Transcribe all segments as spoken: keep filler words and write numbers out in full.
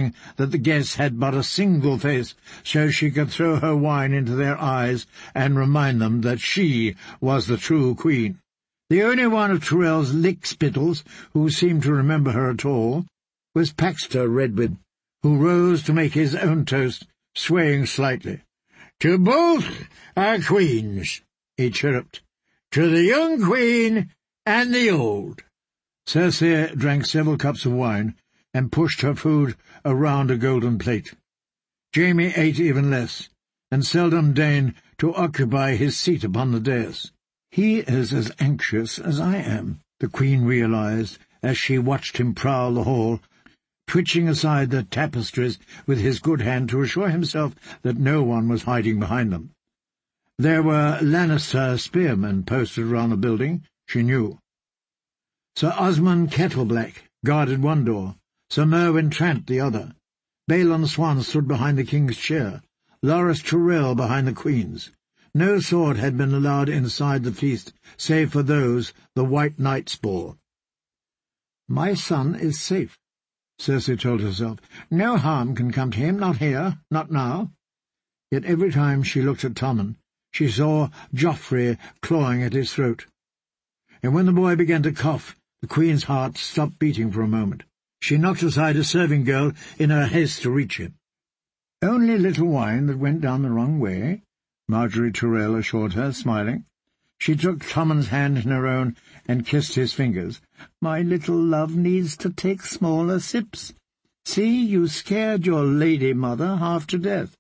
seeing that the guests had but a single face, so she could throw her wine into their eyes and remind them that she was the true queen. The only one of Tyrrell's lickspittles who seemed to remember her at all was Paxter Redwood, who rose to make his own toast, swaying slightly. "To both our queens," he chirruped. "To the young queen and the old." Cersei drank several cups of wine and pushed her food around a golden plate. Jaime ate even less, and seldom deigned to occupy his seat upon the dais. "He is as anxious as I am," the queen realized as she watched him prowl the hall, twitching aside the tapestries with his good hand to assure himself that no one was hiding behind them. There were Lannister spearmen posted around the building, she knew. Sir Osmond Kettleblack guarded one door, Sir Merwyn Trant the other. Balon Swan stood behind the king's chair, Loras Tyrell behind the queen's. No sword had been allowed inside the feast, save for those the White Knights bore. "My son is safe," Cersei told herself. "No harm can come to him, not here, not now." Yet every time she looked at Tommen, she saw Joffrey clawing at his throat. And when the boy began to cough, the queen's heart stopped beating for a moment. She knocked aside a serving girl in her haste to reach him. "Only a little wine that went down the wrong way," Margaery Tyrell assured her, smiling. She took Tommen's hand in her own and kissed his fingers. "My little love needs to take smaller sips. See, you scared your lady mother half to death."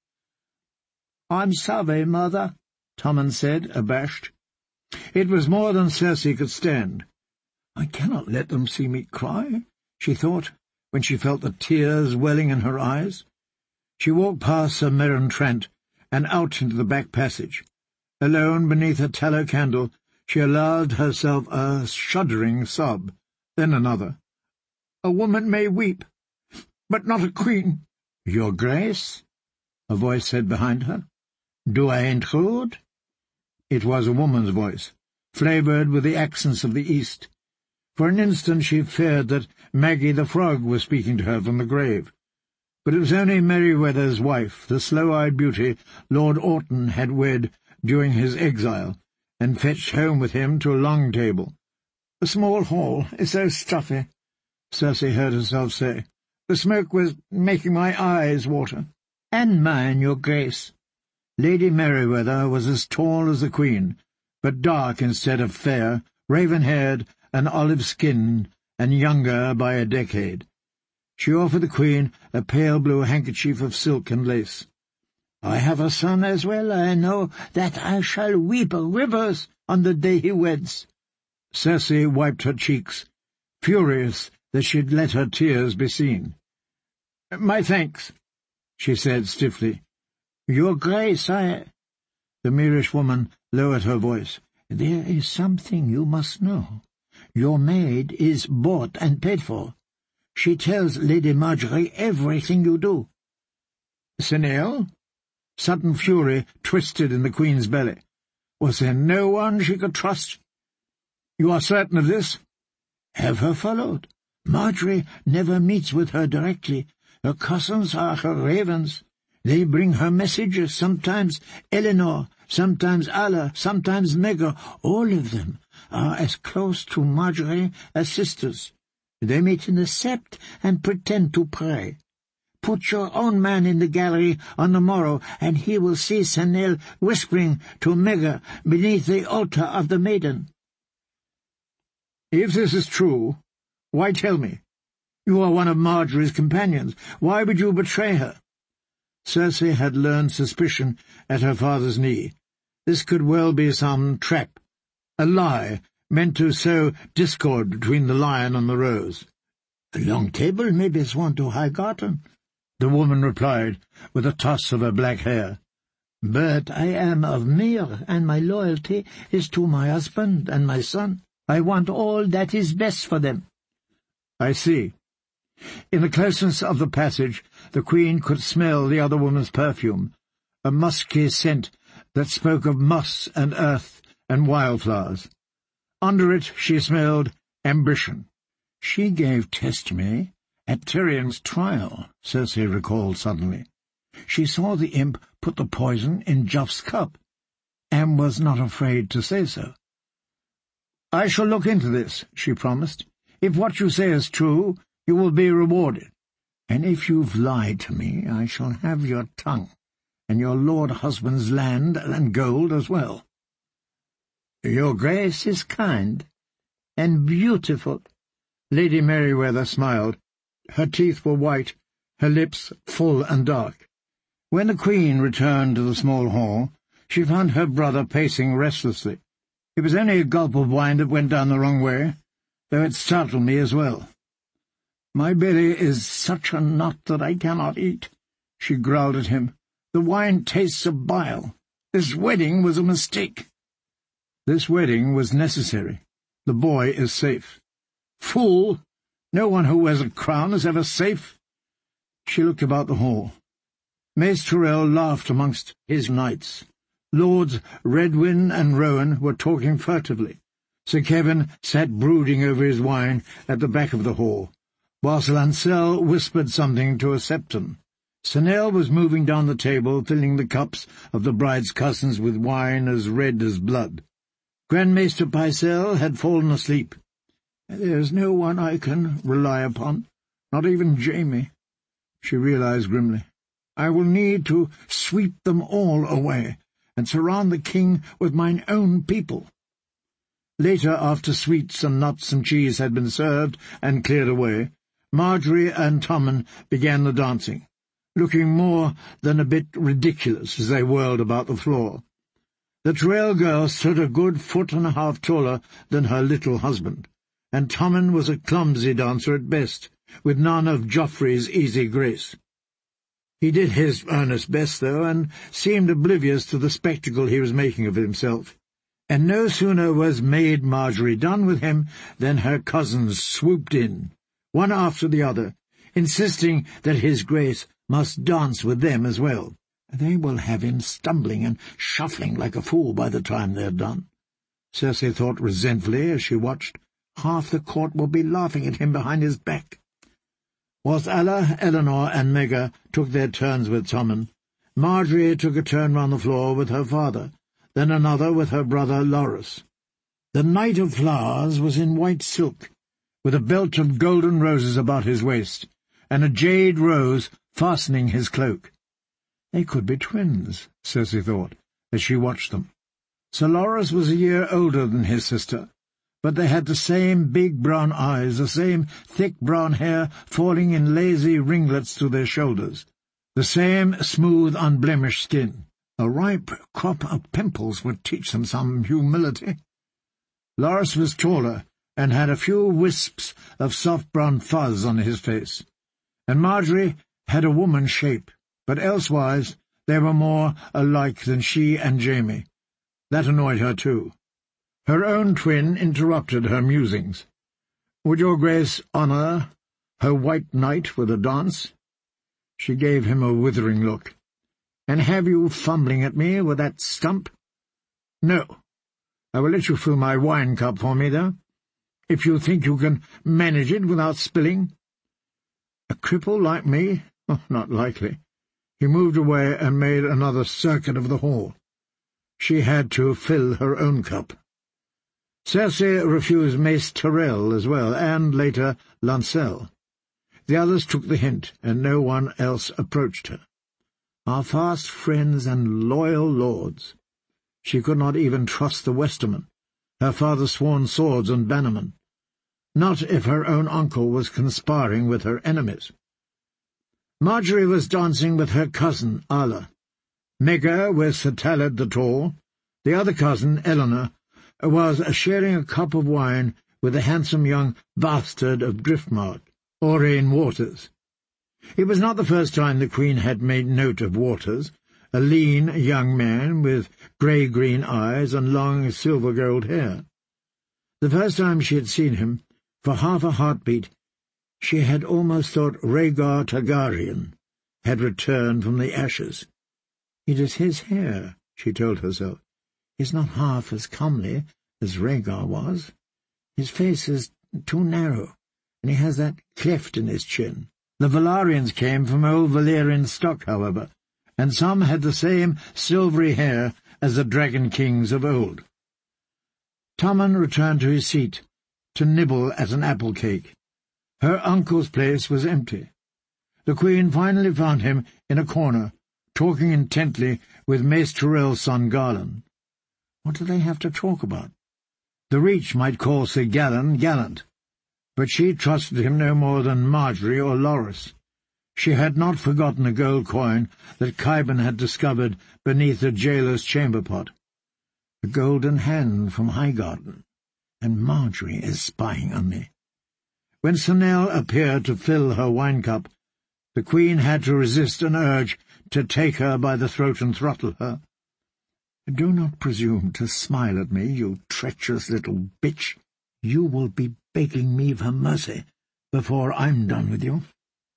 "I'm sorry, mother," Tommen said, abashed. It was more than Cersei could stand. "I cannot let them see me cry," she thought, when she felt the tears welling in her eyes. She walked past Sir Meryn Trant and out into the back passage. Alone beneath a tallow candle, she allowed herself a shuddering sob, then another. "A woman may weep, but not a queen." "Your Grace?" a voice said behind her. "Do I intrude?" It was a woman's voice, flavoured with the accents of the East. For an instant she feared that Maggie the Frog was speaking to her from the grave. But it was only Merryweather's wife, the slow-eyed beauty Lord Orton had wed during his exile, and fetched home with him to a long table. "The small hall is so stuffy," Cersei heard herself say. "The smoke was making my eyes water." "And mine, your Grace." Lady Merryweather was as tall as the Queen, but dark instead of fair, raven-haired and olive-skinned, and younger by a decade. She offered the Queen a pale blue handkerchief of silk and lace. "I have a son as well. I know that I shall weep rivers on the day he weds." Cersei wiped her cheeks, furious that she'd let her tears be seen. "My thanks," she said stiffly. "Your Grace, I—" The Myrish woman lowered her voice. "There is something you must know. Your maid is bought and paid for. She tells Lady Margaery everything you do." "Senelle?" Sudden fury twisted in the Queen's belly. Was there no one she could trust? "You are certain of this?" "Have her followed. Margaery never meets with her directly. Her cousins are her ravens. They bring her messages, sometimes Eleanor, sometimes Alla, sometimes Megger. All of them are as close to Margaery as sisters. They meet in the sept and pretend to pray. Put your own man in the gallery on the morrow, and he will see Senelle whispering to Megger beneath the altar of the maiden." "If this is true, why tell me? You are one of Margaery's companions. Why would you betray her?" Cersei had learned suspicion at her father's knee. This could well be some trap, a lie meant to sow discord between the Lion and the Rose. "A long table may be sworn to Highgarden," the woman replied, with a toss of her black hair. "But I am of Myr, and my loyalty is to my husband and my son. I want all that is best for them." "I see." In the closeness of the passage, the Queen could smell the other woman's perfume, a musky scent that spoke of moss and earth and wildflowers. Under it she smelled ambition. "She gave testimony At Tyrion's trial, Circe recalled suddenly. She saw the imp put the poison in Juff's cup, and was not afraid to say so. "I shall look into this," she promised. "If what you say is true, you will be rewarded. And if you've lied to me, I shall have your tongue, and your lord husband's land and gold as well." "Your grace is kind, and beautiful." Lady Merryweather smiled. Her teeth were white, her lips full and dark. When the Queen returned to the small hall, she found her brother pacing restlessly. "It was only a gulp of wine that went down the wrong way, though it startled me as well. My belly is such a knot that I cannot eat," she growled at him. "The wine tastes of bile. This wedding was a mistake." "This wedding was necessary. The boy is safe." "Fool! No one who wears a crown is ever safe." She looked about the hall. Mace Tyrrell laughed amongst his knights. Lords Redwyn and Rowan were talking furtively. Sir Kevin sat brooding over his wine at the back of the hall, whilst Lancel whispered something to a Septon. Sir Nell was moving down the table, filling the cups of the bride's cousins with wine as red as blood. Grand Maester Pycelle had fallen asleep. "There is no one I can rely upon, not even Jamie," she realized grimly. "I will need to sweep them all away, and surround the king with mine own people." Later, after sweets and nuts and cheese had been served and cleared away, Marjorie and Tommen began the dancing, looking more than a bit ridiculous as they whirled about the floor. The Tyrrell girl stood a good foot and a half taller than her little husband, and Tommen was a clumsy dancer at best, with none of Joffrey's easy grace. He did his earnest best, though, and seemed oblivious to the spectacle he was making of himself. And no sooner was Maid Marjorie done with him than her cousins swooped in, one after the other, insisting that his grace must dance with them as well. "They will have him stumbling and shuffling like a fool by the time they're done," Circe thought resentfully as she watched. "Half the court will be laughing at him behind his back." Whilst Alla, Eleanor, and Megga took their turns with Tommen, Marjorie took a turn round the floor with her father, then another with her brother Loras. The Knight of Flowers was in white silk, with a belt of golden roses about his waist, and a jade rose fastening his cloak. They could be twins, Circe thought, as she watched them. Sir Loras was a year older than his sister, but they had the same big brown eyes, the same thick brown hair falling in lazy ringlets to their shoulders, the same smooth, unblemished skin. A ripe crop of pimples would teach them some humility. Loras was taller, and had a few wisps of soft brown fuzz on his face, and Marjorie had a woman's shape, but elsewise they were more alike than she and Jamie. That annoyed her too. Her own twin interrupted her musings. "Would your grace honour her white knight with a dance?" She gave him a withering look. "And have you fumbling at me with that stump?" "No. I will let you fill my wine-cup for me, though, if you think you can manage it without spilling." "A cripple like me? Oh, not likely." He moved away and made another circuit of the hall. She had to fill her own cup. Circe refused Mace Tyrrell as well, and, later, Lancel. The others took the hint, and no one else approached her. Our fast friends and loyal lords. She could not even trust the Westermen, her father's sworn swords and bannermen. Not if her own uncle was conspiring with her enemies. Marjorie was dancing with her cousin, Alla. Megga with Sir Talad the Tall. The other cousin, Eleanor, was sharing a cup of wine with the handsome young bastard of Driftmark, Owain Waters. It was not the first time the Queen had made note of Waters, a lean young man with grey-green eyes and long silver-gold hair. The first time she had seen him, for half a heartbeat, she had almost thought Rhaegar Targaryen had returned from the ashes. "It is his hair," she told herself. "He's not half as comely as Rhaegar was. His face is too narrow, and he has that cleft in his chin. The Valarians came from old Valerian stock, however, and some had the same silvery hair as the dragon kings of old. Tommen returned to his seat to nibble at an apple cake. Her uncle's place was empty. The Queen finally found him in a corner, talking intently with Mace Tyrell's son Garland. What did they have to talk about? The Reach might call Sir Galan gallant, but she trusted him no more than Marjorie or Loras. She had not forgotten the gold coin that Qyburn had discovered beneath the jailer's chamber pot. The golden hand from Highgarden, and Marjorie is spying on me. When Senelle appeared to fill her wine-cup, the Queen had to resist an urge to take her by the throat and throttle her. "Do not presume to smile at me, you treacherous little bitch. You will be begging me for mercy before I'm done with you."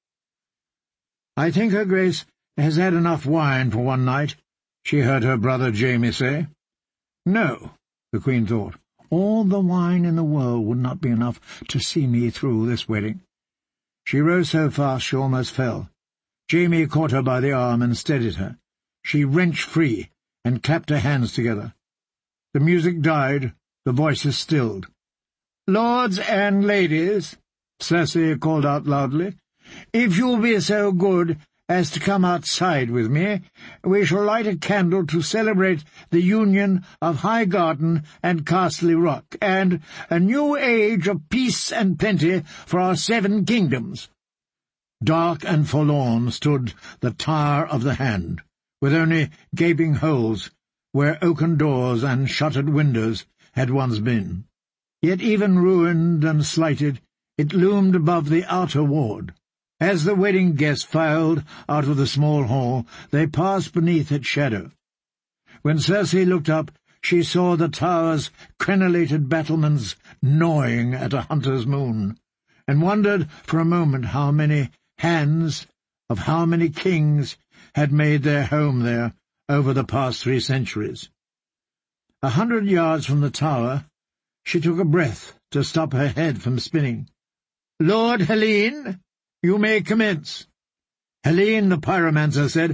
"I think her Grace has had enough wine for one night," she heard her brother Jamie say. No, the Queen thought. All the wine in the world would not be enough to see me through this wedding. She rose so fast she almost fell. Jamie caught her by the arm and steadied her. She wrenched free and clapped her hands together. The music died, the voices stilled. "Lords and ladies," Cersei called out loudly, "if you'll be so good as to come outside with me, we shall light a candle to celebrate the union of Highgarden and Castle Rock, and a new age of peace and plenty for our seven kingdoms." Dark and forlorn stood the Tower of the Hand, with only gaping holes where oaken doors and shuttered windows had once been. Yet even ruined and slighted, it loomed above the outer ward. As the wedding guests filed out of the small hall, they passed beneath its shadow. When Cersei looked up, she saw the tower's crenellated battlements gnawing at a hunter's moon, and wondered for a moment how many hands of how many kings had made their home there over the past three centuries. A hundred yards from the tower, she took a breath to stop her head from spinning. "Lord Helene, you may commence." Helene the pyromancer said,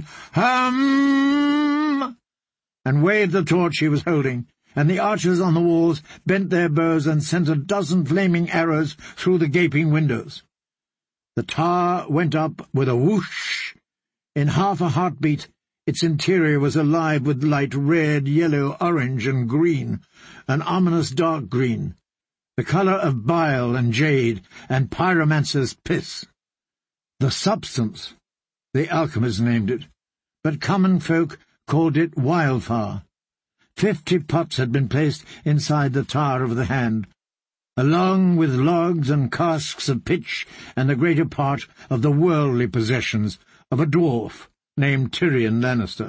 "Hum!" and waved the torch she was holding, and the archers on the walls bent their bows and sent a dozen flaming arrows through the gaping windows. The tower went up with a whoosh. In half a heartbeat, its interior was alive with light red, yellow, orange, and green, an ominous dark green, the colour of bile and jade and pyromancer's piss. The substance, the alchemists named it, but common folk called it wildfire. Fifty pots had been placed inside the Tower of the Hand, along with logs and casks of pitch and the greater part of the worldly possessions of a dwarf named Tyrion Lannister.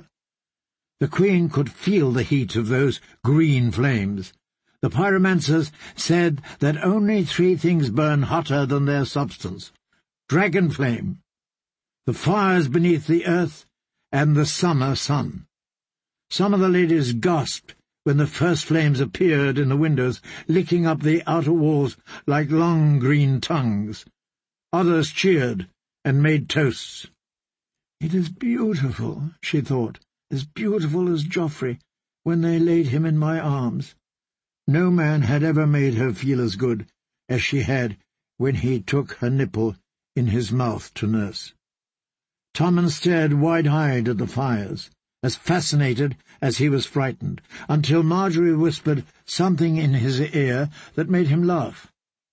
The Queen could feel the heat of those green flames. The pyromancers said that only three things burn hotter than their substance: dragon flame, the fires beneath the earth, and the summer sun. Some of the ladies gasped when the first flames appeared in the windows, licking up the outer walls like long green tongues. Others cheered and made toasts. "It is beautiful," she thought, "as beautiful as Joffrey when they laid him in my arms." No man had ever made her feel as good as she had when he took her nipple in his mouth to nurse. Tommen stared wide-eyed at the fires, as fascinated as he was frightened, until Marjorie whispered something in his ear that made him laugh.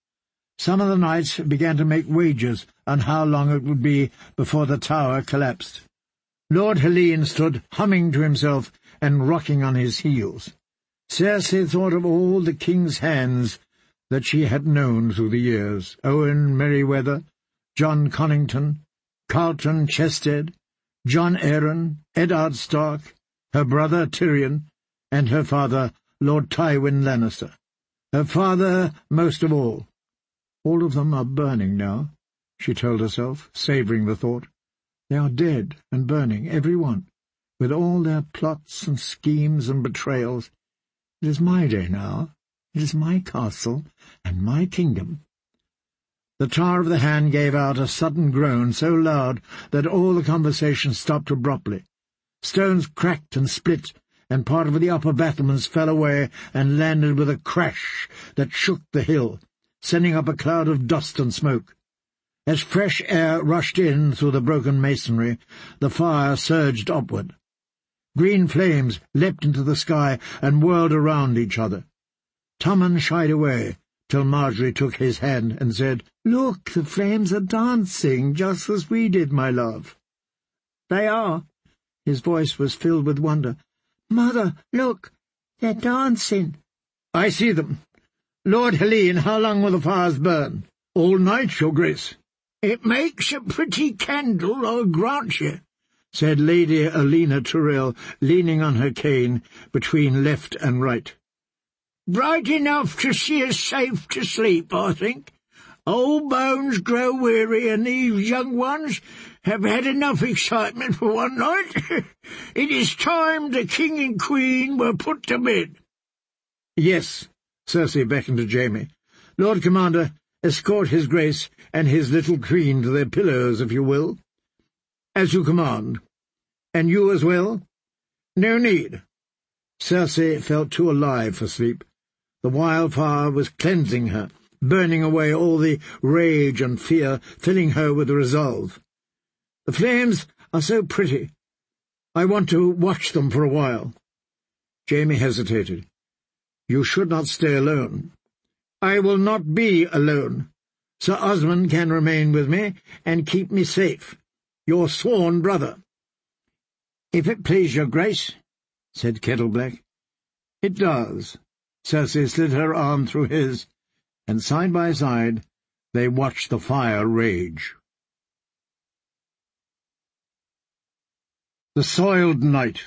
Some of the knights began to make wagers on how long it would be before the tower collapsed. Lord Helene stood humming to himself and rocking on his heels. Cersei thought of all the king's hands that she had known through the years: Owen Merryweather, John Connington, Carlton Chested, John Arryn, Eddard Stark, her brother Tyrion, and her father, Lord Tywin Lannister. Her father most of all. All of them are burning now, she told herself, savouring the thought. They are dead and burning, every one, with all their plots and schemes and betrayals. It is my day now. It is my castle and my kingdom. The tar of the hand gave out a sudden groan so loud that all the conversation stopped abruptly. Stones cracked and split, and part of the upper battlements fell away and landed with a crash that shook the hill, sending up a cloud of dust and smoke. As fresh air rushed in through the broken masonry, the fire surged upward. Green flames leapt into the sky and whirled around each other. Tommen shied away, till Marjorie took his hand and said, "Look, the flames are dancing, just as we did, my love." "They are." His voice was filled with wonder. "Mother, look, they're dancing." "I see them. Lord Helene, how long will the fires burn?" "All night, your grace." "It makes a pretty candle, I'll grant you," said Lady Alina Tyrrell, leaning on her cane between left and right. "Bright enough to see us safe to sleep, I think. Old bones grow weary, and these young ones have had enough excitement for one night. It is time the king and queen were put to bed." "Yes," Cersei beckoned to Jaime. "Lord Commander, escort his grace and his little queen to their pillows, if you will." "As you command. And you as well?" "No need." Cersei felt too alive for sleep. The wildfire was cleansing her, burning away all the rage and fear, filling her with resolve. "The flames are so pretty. I want to watch them for a while." Jaime hesitated. "You should not stay alone." "I will not be alone. Sir Osmond can remain with me and keep me safe. Your sworn brother." "If it please your grace," said Kettleblack. "It does." Cersei slid her arm through his, and side by side they watched the fire rage. The Soiled Knight.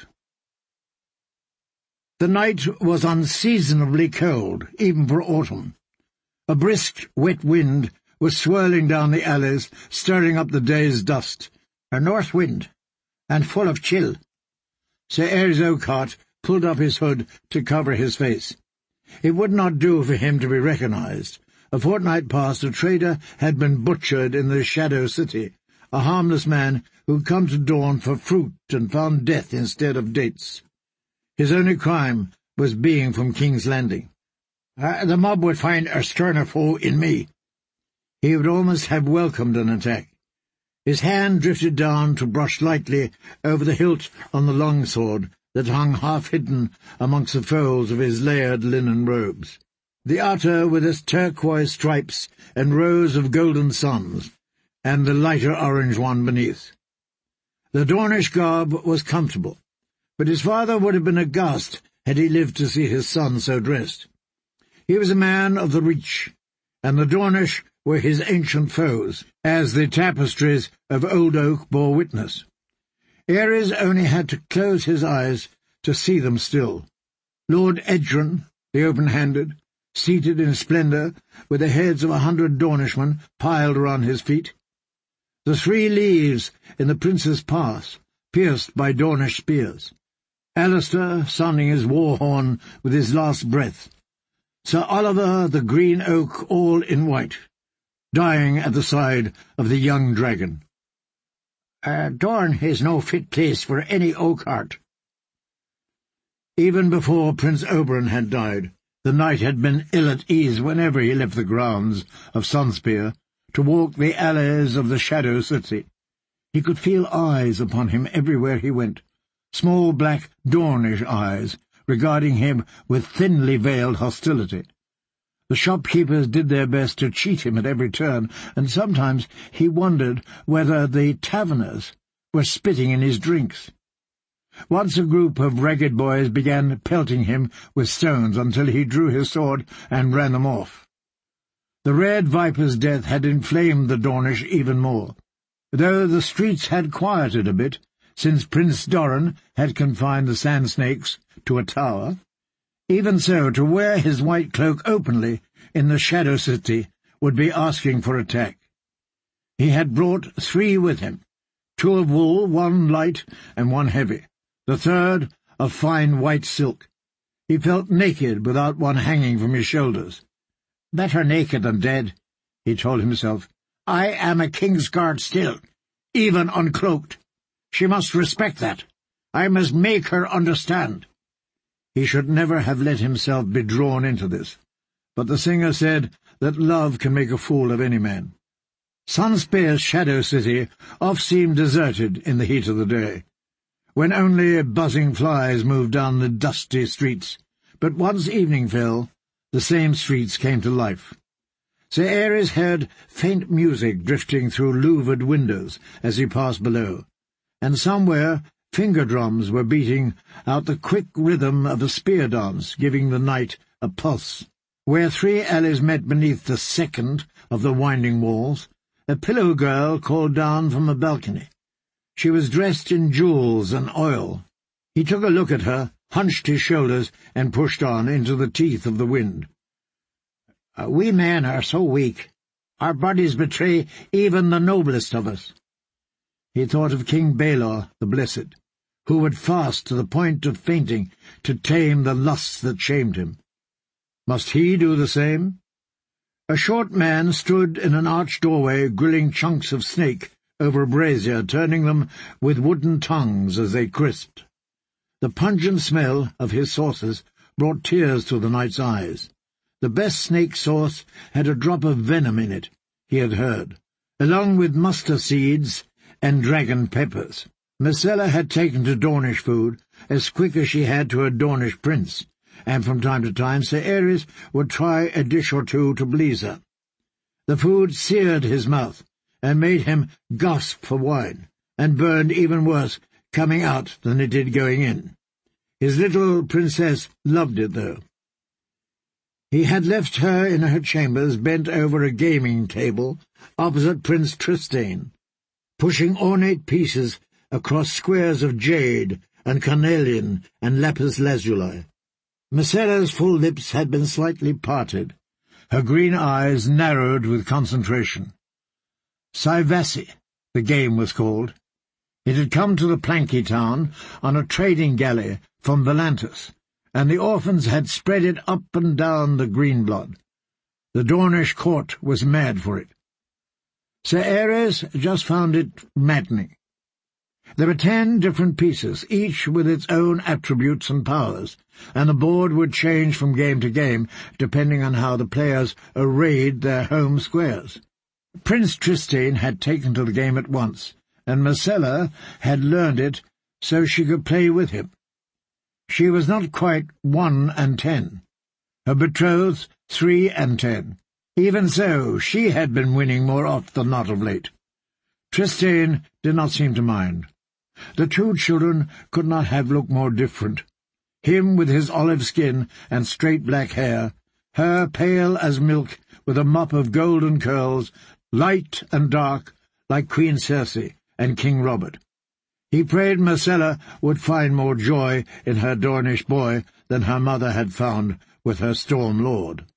The night was unseasonably cold, even for autumn. A brisk, wet wind was swirling down the alleys, stirring up the day's dust. A north wind, and full of chill. Sir Ares Oakheart pulled up his hood to cover his face. It would not do for him to be recognized. A fortnight past, a trader had been butchered in the Shadow City, a harmless man who'd come to Dorne for fruit and found death instead of dates. His only crime was being from King's Landing. Uh, the mob would find a sterner foe in me. He would almost have welcomed an attack. His hand drifted down to brush lightly over the hilt on the longsword that hung half-hidden amongst the folds of his layered linen robes. The outer with its turquoise stripes and rows of golden suns, and the lighter orange one beneath. The Dornish garb was comfortable, but his father would have been aghast had he lived to see his son so dressed. He was a man of the Reach, and the Dornish were his ancient foes, as the tapestries of Old Oak bore witness. Ares only had to close his eyes to see them still. Lord Edron, the open-handed, seated in splendour, with the heads of a hundred Dornishmen piled around his feet. The three leaves in the Prince's Pass, pierced by Dornish spears. Alistair sounding his war-horn with his last breath. Sir Oliver the Green Oak all in white, dying at the side of the young dragon. Uh, Dorne is no fit place for any Oakheart. Even before Prince Oberyn had died, the knight had been ill at ease whenever he left the grounds of Sunspear to walk the alleys of the Shadow City. He could feel eyes upon him everywhere he went, small black Dornish eyes, regarding him with thinly veiled hostility. The shopkeepers did their best to cheat him at every turn, and sometimes he wondered whether the taverners were spitting in his drinks. Once a group of ragged boys began pelting him with stones until he drew his sword and ran them off. The Red Viper's death had inflamed the Dornish even more, though the streets had quieted a bit, since Prince Doran had confined the Sand Snakes to a tower. Even so, to wear his white cloak openly in the Shadow City would be asking for attack. He had brought three with him, two of wool, one light and one heavy, the third of fine white silk. He felt naked without one hanging from his shoulders. Better naked than dead, he told himself. "I am a king's guard still, even uncloaked. She must respect that. I must make her understand." He should never have let himself be drawn into this, but the singer said that love can make a fool of any man. Sunspear's shadow city oft seemed deserted in the heat of the day, when only buzzing flies moved down the dusty streets. But once evening fell, the same streets came to life. Sir Ares heard faint music drifting through louvered windows as he passed below, and somewhere finger drums were beating out the quick rhythm of a spear dance, giving the night a pulse. Where three alleys met beneath the second of the winding walls, a pillow girl called down from a balcony. She was dressed in jewels and oil. He took a look at her, hunched his shoulders, and pushed on into the teeth of the wind. Uh, we men are so weak. Our bodies betray even the noblest of us. He thought of King Balor the Blessed, who would fast to the point of fainting to tame the lusts that shamed him. Must he do the same? A short man stood in an arched doorway grilling chunks of snake over a brazier, turning them with wooden tongues as they crisped. The pungent smell of his sauces brought tears to the knight's eyes. The best snake sauce had a drop of venom in it, he had heard, along with mustard seeds and dragon peppers. Myrcella had taken to Dornish food as quick as she had to a Dornish prince, and from time to time Sir Ares would try a dish or two to please her. The food seared his mouth, and made him gasp for wine, and burned even worse coming out than it did going in. His little princess loved it, though. He had left her in her chambers, bent over a gaming table opposite Prince Trystane, pushing ornate pieces across squares of jade and carnelian and lapis lazuli. Myrcella's full lips had been slightly parted, her green eyes narrowed with concentration. Saivasi, the game was called. It had come to the Planky town on a trading galley from Volantis, and the orphans had spread it up and down the Greenblood. The Dornish court was mad for it. Sir Ares just found it maddening. There were ten different pieces, each with its own attributes and powers, and the board would change from game to game, depending on how the players arrayed their home squares. Prince Trystane had taken to the game at once, and Myrcella had learned it so she could play with him. She was not quite one and ten. Her betrothed, three and ten. Even so, she had been winning more oft than not of late. Trystane did not seem to mind. The two children could not have looked more different. Him with his olive skin and straight black hair, her pale as milk with a mop of golden curls, light and dark like Queen Circe and King Robert. He prayed Myrcella would find more joy in her Dornish boy than her mother had found with her Storm Lord.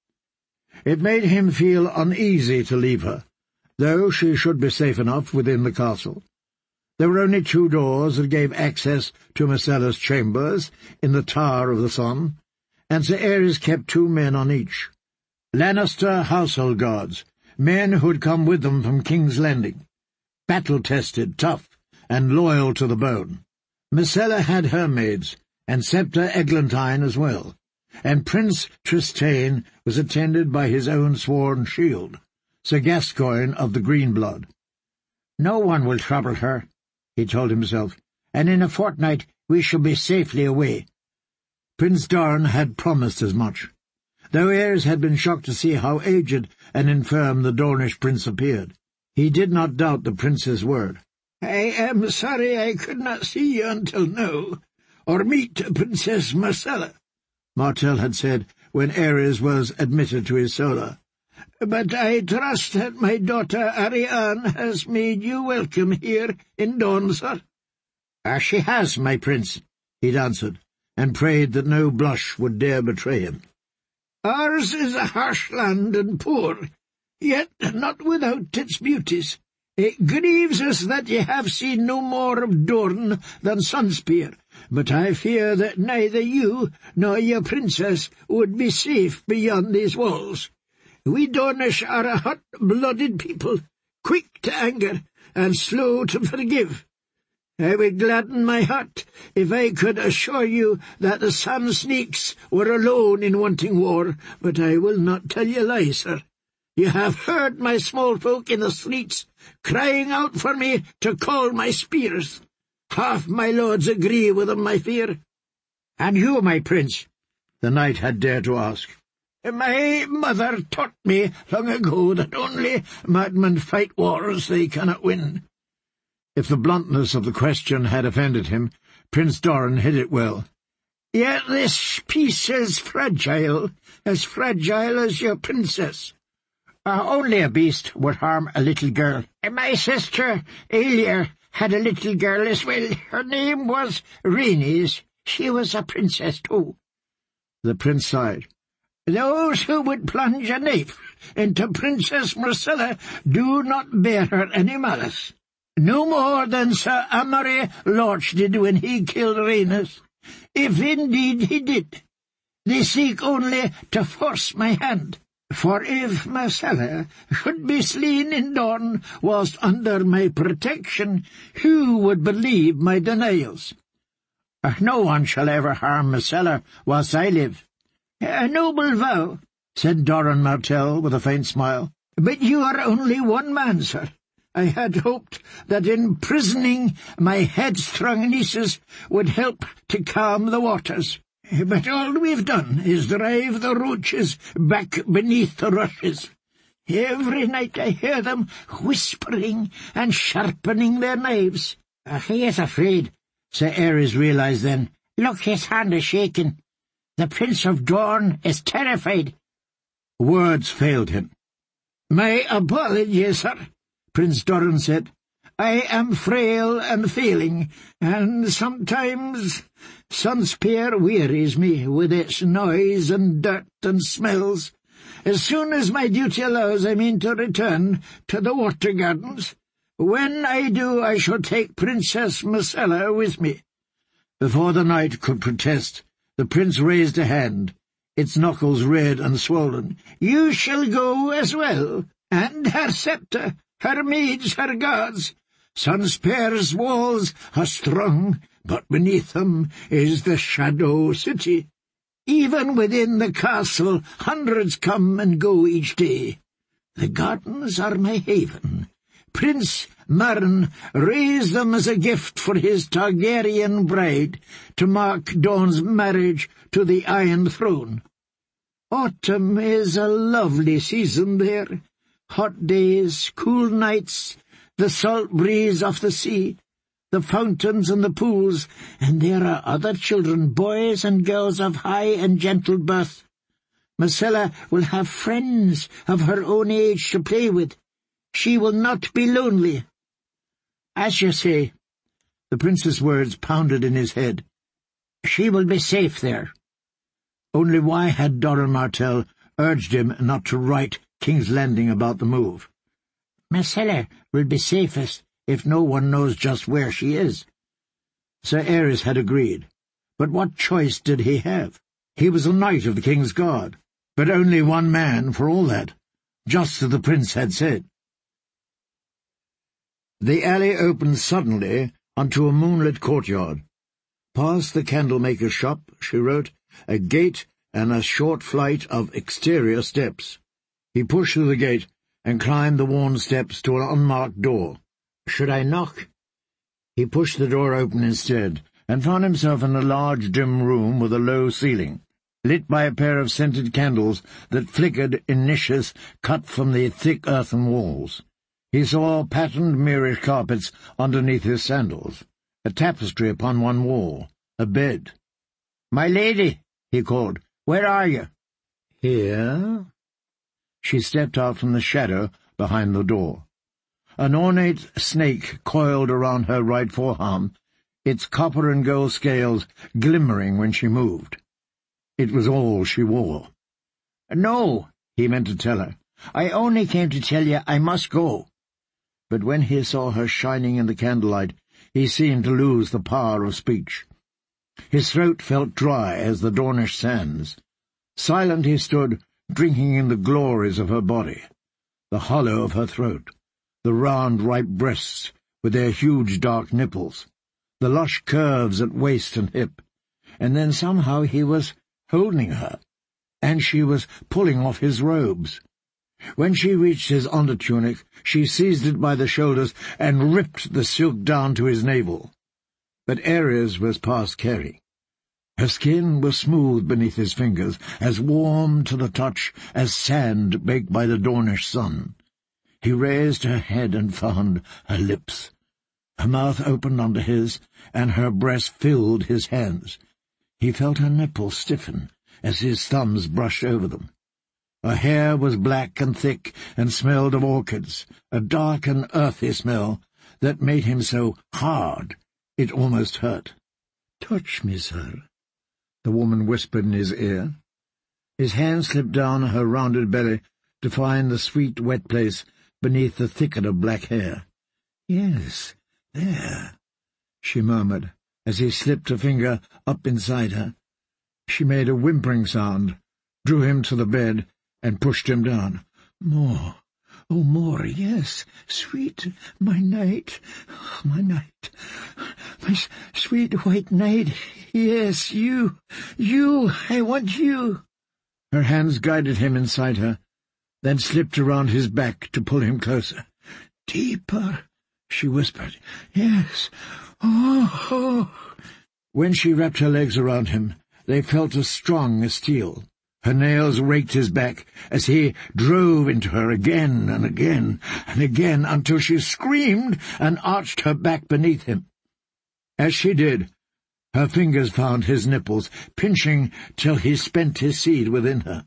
It made him feel uneasy to leave her, though she should be safe enough within the castle. There were only two doors that gave access to Myrcella's chambers in the Tower of the Sun, and Sir Ares kept two men on each. Lannister household guards, men who had come with them from King's Landing, battle-tested, tough, and loyal to the bone. Myrcella had her maids, and Septa Eglantine as well, and Prince Trystane was attended by his own sworn shield, Sir Gascoigne of the Greenblood. "No one will trouble her," he told himself, "and in a fortnight we shall be safely away." Prince Doran had promised as much, though Ares had been shocked to see how aged and infirm the Dornish prince appeared. He did not doubt the prince's word. "I am sorry I could not see you until now, or meet Princess Myrcella," Martell had said when Ares was admitted to his solar. "But I trust that my daughter Arianne has made you welcome here in Dornsor." "Ah, she has, my prince," he'd answered, and prayed that no blush would dare betray him. "Ours is a harsh land and poor, yet not without its beauties. It grieves us that ye have seen no more of Dorne than Sunspear, but I fear that neither you nor your princess would be safe beyond these walls. We Dornish are a hot-blooded people, quick to anger and slow to forgive. I would gladden my heart if I could assure you that the Sun Sneaks were alone in wanting war, but I will not tell you lies, sir. You have heard my small folk in the streets crying out for me to call my spears. Half my lords agree with them, I fear. And you, my prince? The knight had dared to ask. My mother taught me long ago that only madmen fight wars they cannot win. If the bluntness of the question had offended him, Prince Doran hid it well. Yet this peace is fragile, as fragile as your princess. Uh, only a beast would harm a little girl. My sister, Aelier, had a little girl as well. Her name was Rhaenys. She was a princess too. The prince sighed. Those who would plunge a knife into Princess Myrcella do not bear her any malice. No more than Sir Amory Lorch did when he killed Rhaenys, if indeed he did. They seek only to force my hand. For if Myrcella should be slain in Dorne whilst under my protection, who would believe my denials? Uh, no one shall ever harm Myrcella whilst I live. A noble vow, said Doran Martell with a faint smile. But you are only one man, sir. I had hoped that imprisoning my headstrong nieces would help to calm the waters. But all we've done is drive the roaches back beneath the rushes. Every night I hear them whispering and sharpening their knives. Uh, he is afraid, Sir Aerys realized then. Look, his hand is shaking. The Prince of Dorne is terrified. Words failed him. My apologies, sir, Prince Doran said. I am frail and failing, and sometimes Sunspear wearies me with its noise and dirt and smells. As soon as my duty allows, I mean to return to the Water Gardens. When I do, I shall take Princess Myrcella with me. Before the knight could protest, the prince raised a hand, its knuckles red and swollen. You shall go as well, and her sceptre, her maids, her guards. Sunspear's walls are strong, but beneath them is the Shadow City. Even within the castle, hundreds come and go each day. The gardens are my haven. Prince Meryn raised them as a gift for his Targaryen bride to mark Dawn's marriage to the Iron Throne. Autumn is a lovely season there. Hot days, cool nights, the salt breeze of the sea, the fountains and the pools, and there are other children, boys and girls of high and gentle birth. Myrcella will have friends of her own age to play with. She will not be lonely. As you say, the prince's words pounded in his head. She will be safe there. Only why had Doran Martell urged him not to write King's Landing about the move? Myrcella will be safest if no one knows just where she is. Sir Aerys had agreed. But what choice did he have? He was a knight of the King's Guard, but only one man for all that, just as the prince had said. The alley opened suddenly onto a moonlit courtyard. Past the candlemaker's shop, she wrote, a gate and a short flight of exterior steps. He pushed through the gate and climbed the worn steps to an unmarked door. Should I knock? He pushed the door open instead, and found himself in a large dim room with a low ceiling, lit by a pair of scented candles that flickered in niches cut from the thick earthen walls. He saw patterned Moorish carpets underneath his sandals, a tapestry upon one wall, a bed. "My lady," he called, "where are you?" "Here." She stepped out from the shadow behind the door. An ornate snake coiled around her right forearm, its copper and gold scales glimmering when she moved. It was all she wore. "No," he meant to tell her. "I only came to tell you I must go." But when he saw her shining in the candlelight, he seemed to lose the power of speech. His throat felt dry as the Dornish sands. Silent he stood, drinking in the glories of her body, the hollow of her throat, the round, ripe breasts with their huge dark nipples, the lush curves at waist and hip, and then somehow he was holding her, and she was pulling off his robes. When she reached his under-tunic, she seized it by the shoulders and ripped the silk down to his navel. But Ares was past caring. Her skin was smooth beneath his fingers, as warm to the touch as sand baked by the Dornish sun. He raised her head and found her lips. Her mouth opened under his, and her breast filled his hands. He felt her nipples stiffen as his thumbs brushed over them. Her hair was black and thick and smelled of orchids, a dark and earthy smell that made him so hard it almost hurt. "Touch me, sir," the woman whispered in his ear. His hand slipped down her rounded belly to find the sweet wet place beneath the thicket of black hair. "Yes, there," she murmured, as he slipped a finger up inside her. She made a whimpering sound, drew him to the bed, and pushed him down. "More, oh, more, yes, sweet, my knight, my knight, my sweet white knight, yes, you, you, I want you." Her hands guided him inside her, then slipped around his back to pull him closer. "Deeper," she whispered. "Yes, oh, oh." When she wrapped her legs around him, they felt as strong as steel. Her nails raked his back as he drove into her again and again and again until she screamed and arched her back beneath him. As she did, her fingers found his nipples, pinching till he spent his seed within her.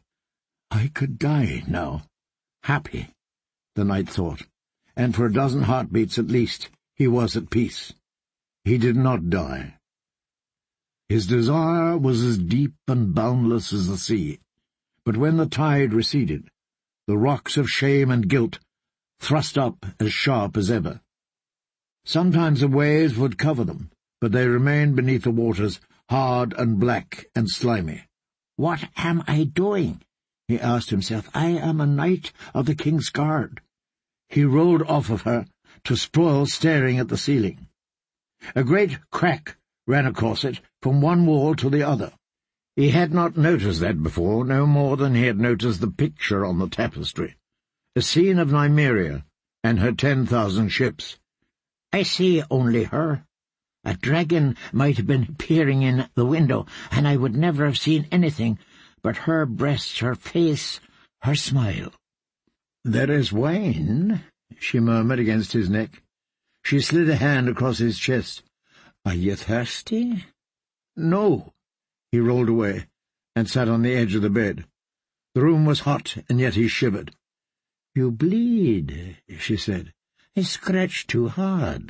I could die now. Happy, the knight thought, and for a dozen heartbeats at least he was at peace. He did not die. His desire was as deep and boundless as the sea. But when the tide receded, the rocks of shame and guilt thrust up as sharp as ever. Sometimes the waves would cover them, but they remained beneath the waters, hard and black and slimy. "What am I doing?" he asked himself. "I am a knight of the king's guard." He rolled off of her to sprawl staring at the ceiling. A great crack ran across it from one wall to the other. He had not noticed that before, no more than he had noticed the picture on the tapestry, a scene of Nymeria and her ten thousand ships. "I see only her. A dragon might have been peering in the window, and I would never have seen anything but her breasts, her face, her smile." "There is wine," she murmured against his neck. She slid a hand across his chest. "Are you thirsty?" "No." He rolled away and sat on the edge of the bed. The room was hot, and yet he shivered. "You bleed," she said. "I scratched too hard."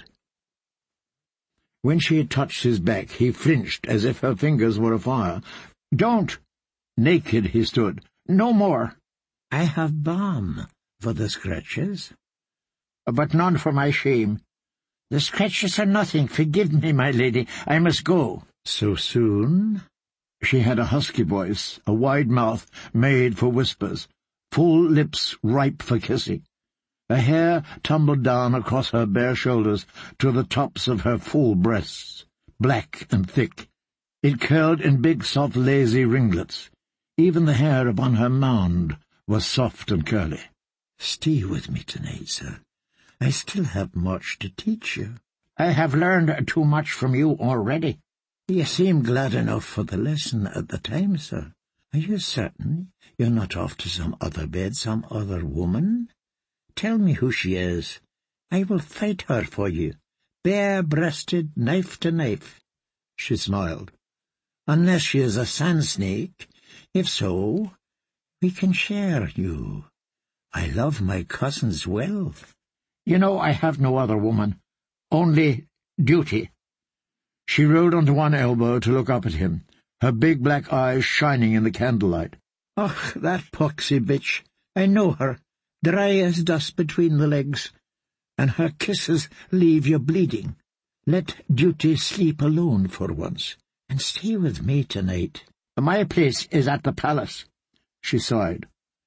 When she had touched his back, he flinched as if her fingers were afire. "Don't!" Naked he stood. "No more." "I have balm for the scratches." "But none for my shame." "The scratches are nothing. Forgive me, my lady. I must go." "So soon?" She had a husky voice, a wide mouth made for whispers, full lips ripe for kissing. Her hair tumbled down across her bare shoulders to the tops of her full breasts, black and thick. It curled in big, soft, lazy ringlets. Even the hair upon her mound was soft and curly. "Stay with me tonight, sir. I still have much to teach you." "I have learned too much from you already." "You seem glad enough for the lesson at the time, sir. Are you certain you're not off to some other bed, some other woman? Tell me who she is. I will fight her for you, bare-breasted, knife to knife." She smiled. "Unless she is a sand snake. If so, we can share you. I love my cousin's wealth." "You know I have no other woman, only duty." She rolled onto one elbow to look up at him, her big black eyes shining in the candlelight. "Och, that poxy bitch! I know her, dry as dust between the legs, and her kisses leave you bleeding. Let duty sleep alone for once, and stay with me tonight." "My place is at the palace." She sighed.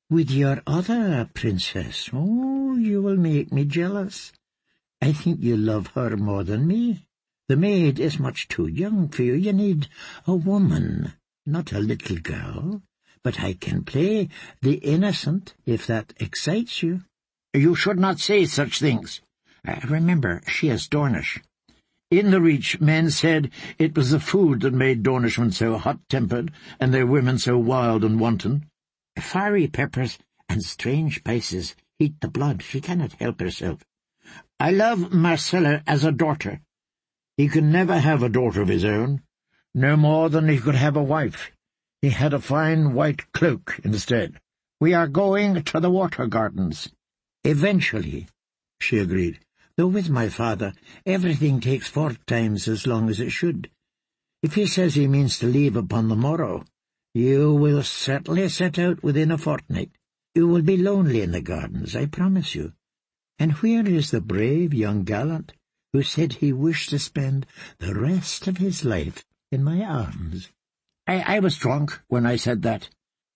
"With your other princess. Oh, you will make me jealous. I think you love her more than me. The maid is much too young for you. You need a woman, not a little girl. But I can play the innocent, if that excites you." "You should not say such things. Uh, remember, she is Dornish." In the Reach, men said it was the food that made Dornishmen so hot-tempered, and their women so wild and wanton. "Fiery peppers and strange spices heat the blood. She cannot help herself." "I love Marcella as a daughter." He could never have a daughter of his own, no more than he could have a wife. He had a fine white cloak instead. "We are going to the Water Gardens." "Eventually," she agreed, "though with my father everything takes four times as long as it should. If he says he means to leave upon the morrow, you will certainly set out within a fortnight. You will be lonely in the gardens, I promise you. And where is the brave young gallant who said he wished to spend the rest of his life in my arms?" I, I was drunk when I said that."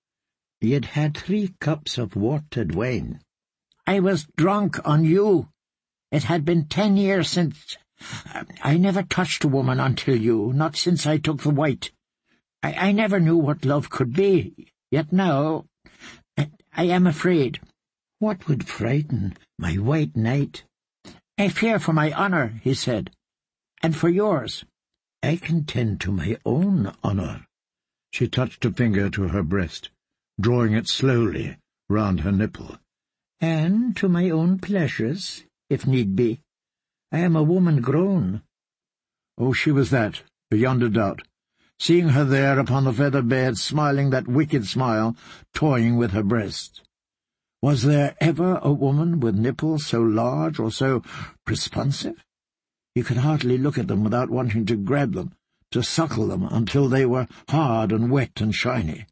"You'd had three cups of watered wine." "I was drunk on you. It had been ten years since... I never touched a woman until you, not since I took the white. I, I never knew what love could be, yet now I, I am afraid." "What would frighten my white knight?" "I fear for my honour," he said, "and for yours." "I can tend to my own honour." She touched a finger to her breast, drawing it slowly round her nipple. "And to my own pleasures, if need be. I am a woman grown." Oh, she was that, beyond a doubt. Seeing her there upon the feather bed, smiling that wicked smile, toying with her breast. Was there ever a woman with nipples so large or so responsive? He could hardly look at them without wanting to grab them, to suckle them until they were hard and wet and shiny.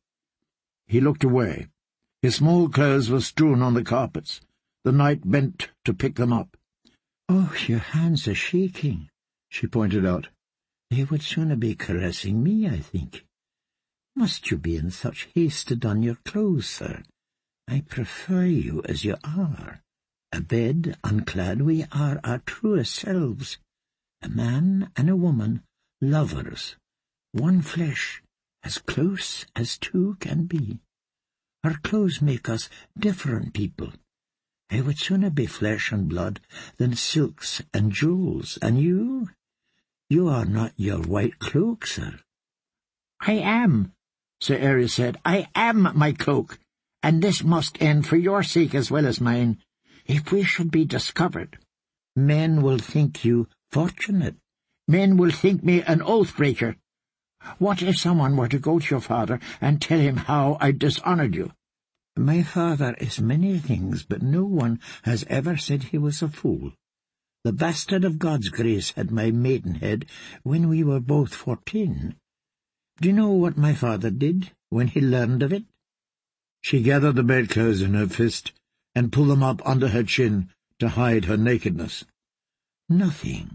He looked away. His small clothes were strewn on the carpets. The knight bent to pick them up. "Oh, your hands are shaking," she pointed out. "They would sooner be caressing me, I think. Must you be in such haste to don your clothes, sir? I prefer you as you are. Abed, unclad, we are our truest selves. A man and a woman, lovers, one flesh, as close as two can be. Our clothes make us different people. I would sooner be flesh and blood than silks and jewels. And you? You are not your white cloak, sir." "I am," Sir Aerys said. "I am my cloak, and this must end for your sake as well as mine. If we should be discovered—" "Men will think you fortunate." "Men will think me an oath-breaker. What if someone were to go to your father and tell him how I dishonoured you?" "My father is many things, but no one has ever said he was a fool. The bastard of God's grace had my maidenhead when we were both fourteen. Do you know what my father did when he learned of it?" She gathered the bedclothes in her fist and pulled them up under her chin to hide her nakedness. "Nothing.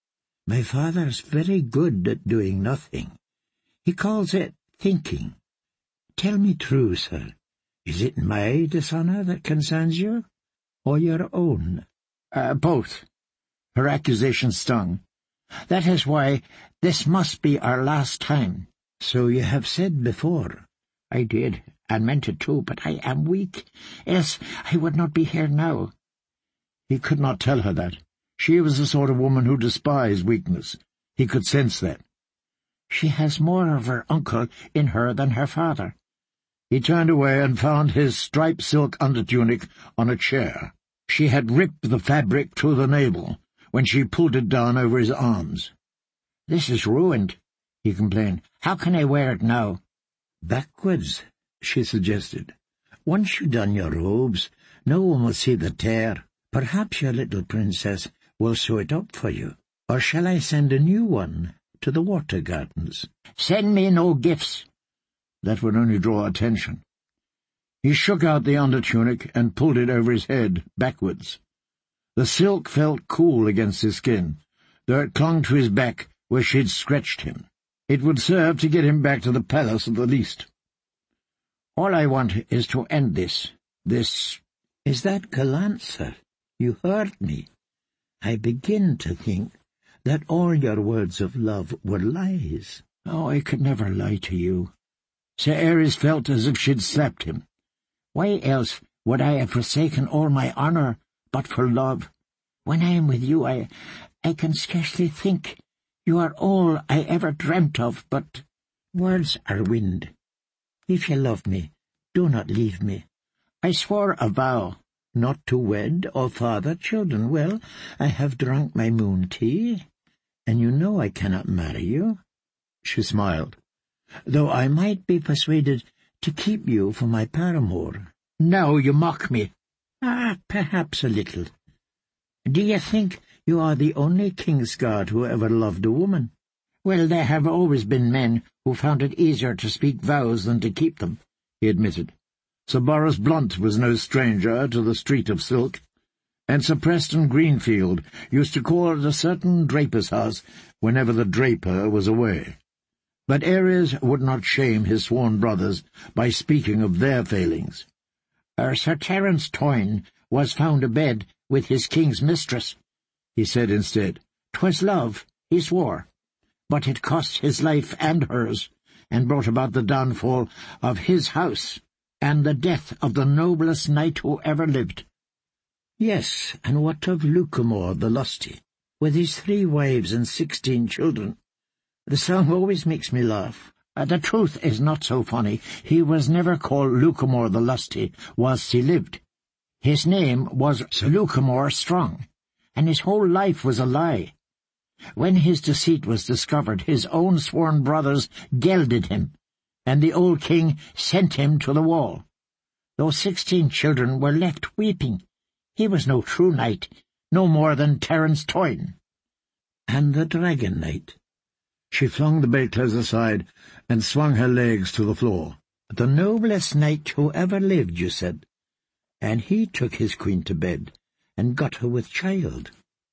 My father's very good at doing nothing. He calls it thinking. Tell me true, sir. Is it my dishonour that concerns you, or your own?" Uh, both. Her accusation stung. "That is why this must be our last time." "So you have said before." "I did, and meant it too, but I am weak, else I would not be here now." He could not tell her that. She was the sort of woman who despised weakness. He could sense that. "She has more of her uncle in her than her father." He turned away and found his striped silk undertunic on a chair. She had ripped the fabric to the navel when she pulled it down over his arms. "This is ruined," he complained. "How can I wear it now?" "Backwards," she suggested. "Once you don your robes, no one will see the tear. Perhaps your little princess will sew it up for you. Or shall I send a new one to the Water Gardens?" "Send me no gifts." That would only draw attention. He shook out the undertunic and pulled it over his head, backwards. The silk felt cool against his skin, though it clung to his back where she'd stretched him. It would serve to get him back to the palace at the least. All I want is to end this. This... Is that gallant, sir? You heard me. I begin to think that all your words of love were lies. Oh, I could never lie to you. Sir Ares felt as if she'd slapped him. Why else would I have forsaken all my honour but for love? When I am with you, I, I can scarcely think. You are all I ever dreamt of, but words are wind. If you love me, do not leave me. I swore a vow not to wed or father children. Well, I have drunk my moon tea, and you know I cannot marry you. She smiled. Though I might be persuaded to keep you for my paramour. Now you mock me. Ah, perhaps a little. Do you think you are the only Kingsguard who ever loved a woman? Well, there have always been men who found it easier to speak vows than to keep them, he admitted. Sir Boris Blunt was no stranger to the Street of Silk, and Sir Preston Greenfield used to call it a certain draper's house whenever the draper was away. But Ares would not shame his sworn brothers by speaking of their failings. Uh, Sir Terence Toyne was found abed with his king's mistress, he said instead. 'Twas love, he swore, but it cost his life and hers, and brought about the downfall of his house, and the death of the noblest knight who ever lived. Yes, and what of Lucamore the Lusty, with his three wives and sixteen children? The song always makes me laugh. Uh, the truth is not so funny. He was never called Lucamore the Lusty whilst he lived. His name was Sir Lucamore Strong, and his whole life was a lie. When his deceit was discovered, his own sworn brothers gelded him, and the old king sent him to the wall. Those sixteen children were left weeping. He was no true knight, no more than Terence Toyne. And the Dragon Knight? She flung the bedclothes aside and swung her legs to the floor. The noblest knight who ever lived, you said. And he took his queen to bed, and got her with child.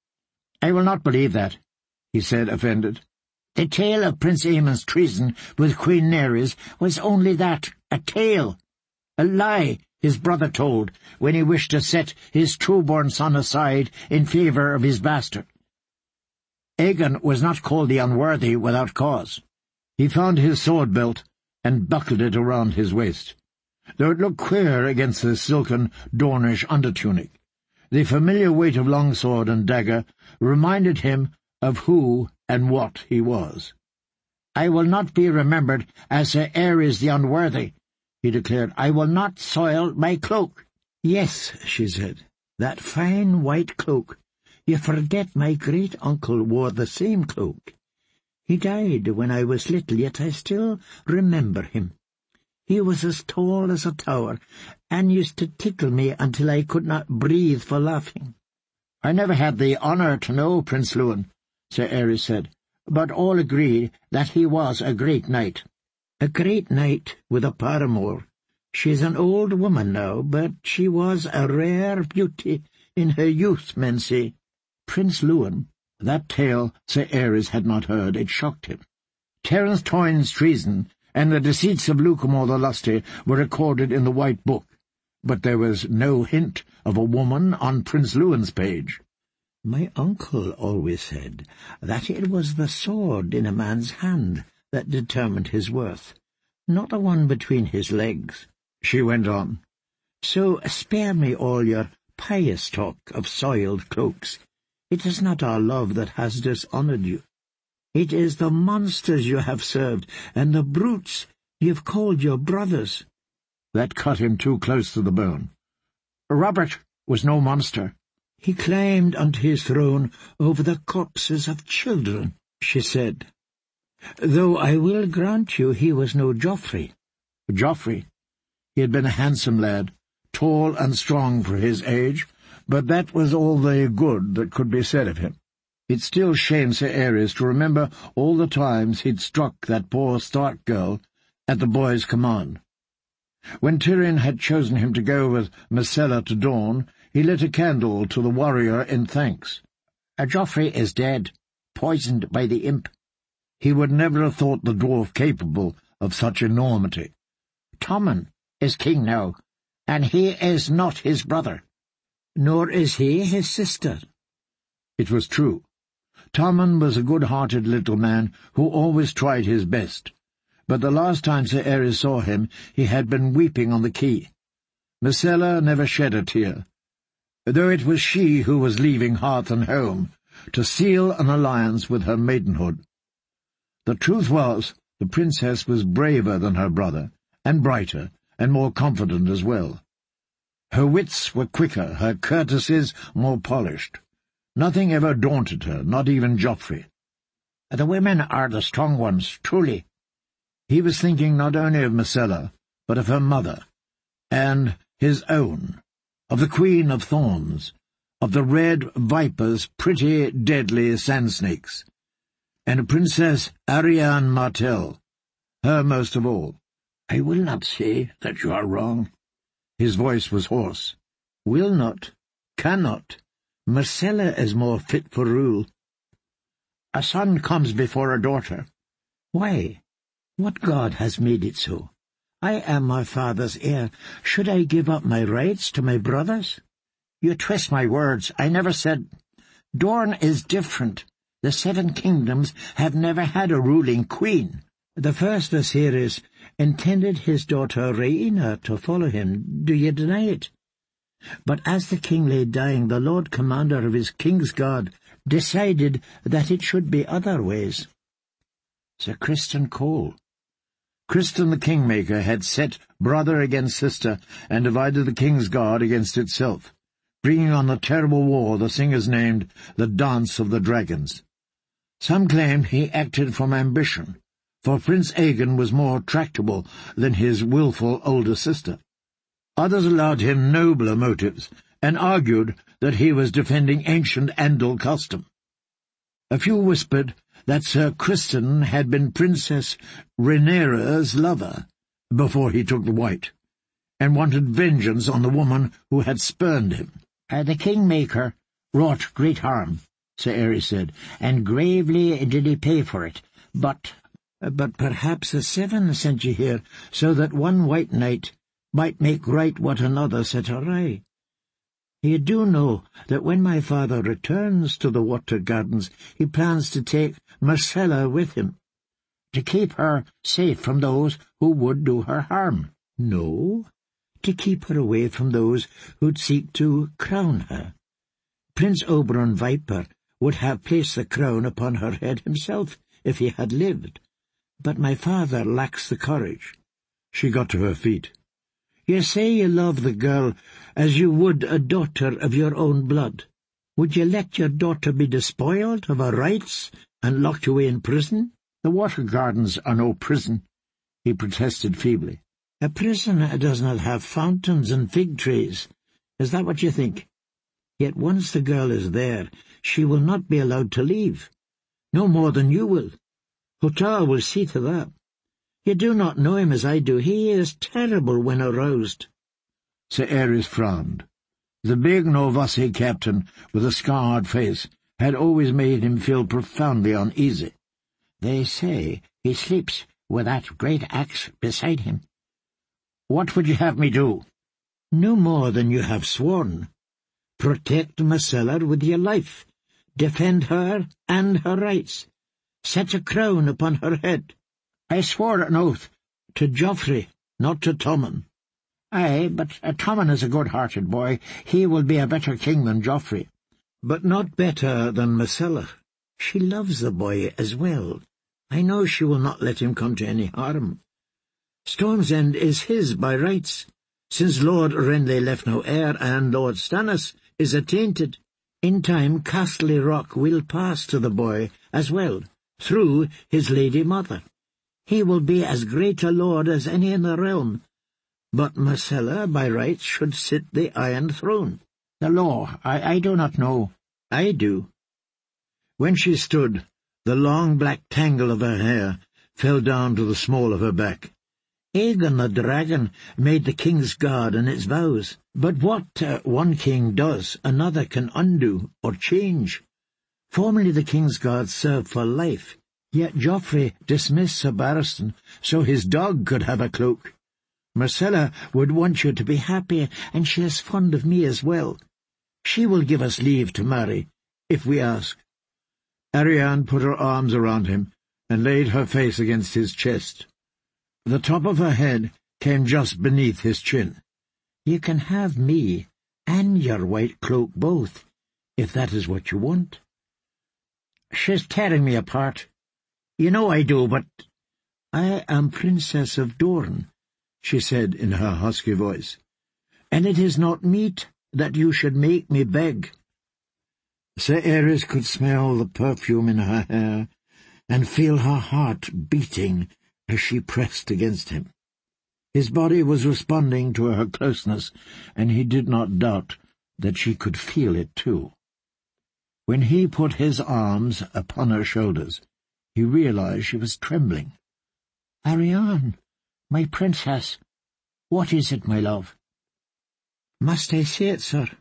I will not believe that, he said, offended. The tale of Prince Aemon's treason with Queen Nereis was only that, a tale. A lie his brother told when he wished to set his true-born son aside in favour of his bastard. Aegon was not called the Unworthy without cause. He found his sword-belt and buckled it around his waist, though it looked queer against the silken Dornish undertunic. The familiar weight of longsword and dagger reminded him of who and what he was. I will not be remembered as Sir Ares the Unworthy, he declared. I will not soil my cloak. Yes, she said, that fine white cloak. You forget my great-uncle wore the same cloak. He died when I was little, yet I still remember him. He was as tall as a tower, and used to tickle me until I could not breathe for laughing. I never had the honour to know Prince Lewin, Sir Ares said, but all agreed that he was a great knight. A great knight with a paramour. She's an old woman now, but she was a rare beauty in her youth, men say. Prince Lewin, that tale Sir Ares had not heard. It shocked him. Terence Toyne's treason and the deceits of Lucamore the Lusty were recorded in the White Book, but there was no hint of a woman on Prince Lewin's page. My uncle always said that it was the sword in a man's hand that determined his worth, not the one between his legs, she went on. So spare me all your pious talk of soiled cloaks. It is not our love that has dishonoured you. It is the monsters you have served, and the brutes you've called your brothers. That cut him too close to the bone. Robert was no monster. He climbed onto his throne over the corpses of children, she said. Though I will grant you he was no Joffrey. Joffrey? He had been a handsome lad, tall and strong for his age, but that was all the good that could be said of him. It still shamed Sir Ares to remember all the times he'd struck that poor Stark girl at the boy's command. When Tyrion had chosen him to go with Myrcella to Dorne, he lit a candle to the warrior in thanks. Joffrey is dead, poisoned by the imp. He would never have thought the dwarf capable of such enormity. Tommen is king now, and he is not his brother. Nor is he his sister. It was true. Tommen was a good-hearted little man who always tried his best, but the last time Sir Aerys saw him he had been weeping on the quay. Myrcella never shed a tear, though it was she who was leaving hearth and home to seal an alliance with her maidenhood. The truth was, the princess was braver than her brother, and brighter, and more confident as well. Her wits were quicker, her courtesies more polished. Nothing ever daunted her, not even Joffrey. The women are the strong ones, truly. He was thinking not only of Myrcella, but of her mother, and his own, of the Queen of Thorns, of the red vipers, pretty, deadly sand snakes, and Princess Arianne Martell, her most of all. I will not say that you are wrong. His voice was hoarse. Will not, cannot. Myrcella is more fit for rule. A son comes before a daughter. Why? What god has made it so? I am my father's heir. Should I give up my rights to my brothers? You twist my words. I never said— Dorne is different. The Seven Kingdoms have never had a ruling queen. The first Viserys intended his daughter Rhaena to follow him. Do you deny it? But as the king lay dying, the Lord Commander of his King's Guard decided that it should be other ways. Sir Criston Cole. Criston the Kingmaker had set brother against sister and divided the King's Guard against itself, bringing on the terrible war the singers named the Dance of the Dragons. Some claimed he acted from ambition, for Prince Aegon was more tractable than his wilful older sister. Others allowed him nobler motives, and argued that he was defending ancient Andal custom. A few whispered that Sir Criston had been Princess Rhaenyra's lover before he took the White, and wanted vengeance on the woman who had spurned him. Uh, the Kingmaker wrought great harm, Sir Aerys said, and gravely did he pay for it. But, uh, but perhaps the Seven sent you here so that one White Knight might make right what another set awry. You do know that when my father returns to the Water Gardens, he plans to take Myrcella with him, to keep her safe from those who would do her harm. No, to keep her away from those who'd seek to crown her. Prince Oberyn Viper would have placed the crown upon her head himself if he had lived, but my father lacks the courage. She got to her feet. You say you love the girl as you would a daughter of your own blood. Would you let your daughter be despoiled of her rights and locked away in prison? The Water Gardens are no prison, he protested feebly. A prison does not have fountains and fig trees. Is that what you think? Yet once the girl is there, she will not be allowed to leave. No more than you will. Hotar will see to that. You do not know him as I do. He is terrible when aroused. Sir Aerys frowned. The big Norvossi captain, with a scarred face, had always made him feel profoundly uneasy. They say he sleeps with that great axe beside him. What would you have me do? No more than you have sworn. Protect Myrcella with your life. Defend her and her rights. Set a crown upon her head. I swore an oath to Joffrey, not to Tommen. Aye, but uh, Tommen is a good-hearted boy. He will be a better king than Joffrey. But not better than Myrcella. She loves the boy as well. I know she will not let him come to any harm. Storm's End is his by rights, since Lord Renly left no heir, and Lord Stannis is attainted. In time Castle Rock will pass to the boy as well, through his lady mother. He will be as great a lord as any in the realm. But Myrcella, by rights, should sit the Iron Throne. The law, I, I do not know. I do. When she stood, the long black tangle of her hair fell down to the small of her back. Aegon the dragon made the King's Guard and its vows. But what uh, one king does, another can undo or change. Formerly the King's Guard served for life. Yet Joffrey dismissed Sir Barristan so his dog could have a cloak. Marcella would want you to be happy, and she is fond of me as well. She will give us leave to marry, if we ask." Ariane put her arms around him and laid her face against his chest. The top of her head came just beneath his chin. "You can have me and your white cloak both, if that is what you want." "She's tearing me apart. You know I do, but—" "I am Princess of Dorne," she said in her husky voice, "and it is not meet that you should make me beg." Sir Ares could smell the perfume in her hair and feel her heart beating as she pressed against him. His body was responding to her closeness, and he did not doubt that she could feel it too. When he put his arms upon her shoulders, he realized she was trembling. "Ariane, my princess, what is it, my love?" "Must I say it, sir?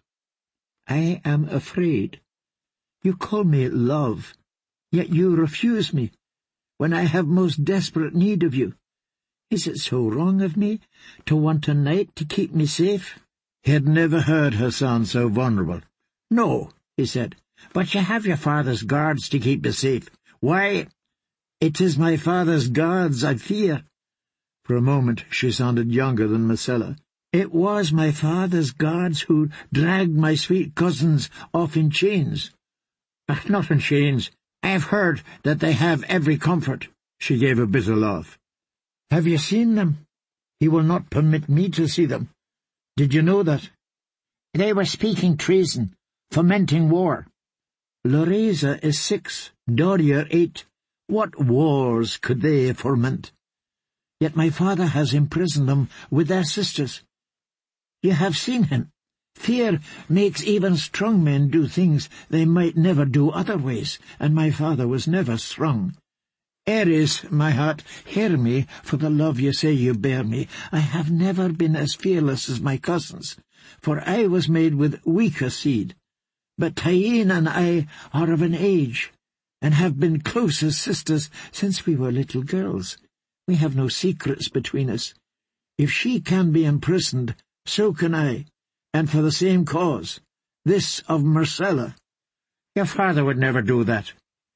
I am afraid. You call me love, yet you refuse me, when I have most desperate need of you. Is it so wrong of me to want a knight to keep me safe?" He had never heard her sound so vulnerable. "No," he said, "but you have your father's guards to keep you safe. Why, it is my father's guards I fear." For a moment she sounded younger than Marcella. "It was my father's guards who dragged my sweet cousins off in chains." "Not in chains. I have heard that they have every comfort." She gave a bitter laugh. "Have you seen them?" "He will not permit me to see them. Did you know that?" "They were speaking treason, fomenting war." "Loreza is six, Doria eight. What wars could they foment? Yet my father has imprisoned them with their sisters. You have seen him. Fear makes even strong men do things they might never do otherwise, and my father was never strong. Ares, my heart, hear me for the love you say you bear me. I have never been as fearless as my cousins, for I was made with weaker seed. But Tyene and I are of an age, and have been close as sisters since we were little girls. We have no secrets between us. If she can be imprisoned, so can I, and for the same cause, this of Marcella." "Your father would never do that."